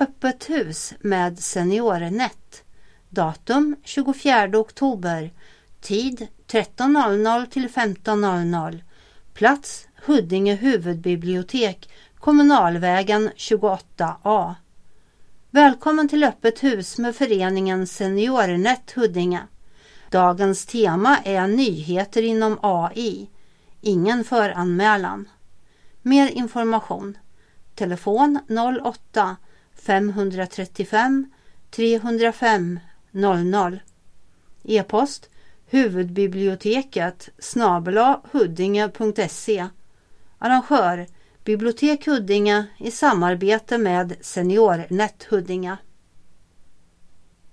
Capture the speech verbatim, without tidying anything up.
Öppet hus med SeniorNet. Datum tjugofjärde oktober. Tid tretton noll noll till femton noll noll. Plats Huddinge huvudbibliotek, Kommunalvägen tjugoåtta A. Välkommen till öppet hus med föreningen SeniorNet Huddinge. Dagens tema är nyheter inom A I. Ingen föranmälan. Mer information. Telefon noll åtta fem tre fem tre noll fem noll noll. E-post huvudbiblioteket snabel-a huddinge punkt se. Arrangör Bibliotek Huddinge i samarbete med SeniorNet Huddinge.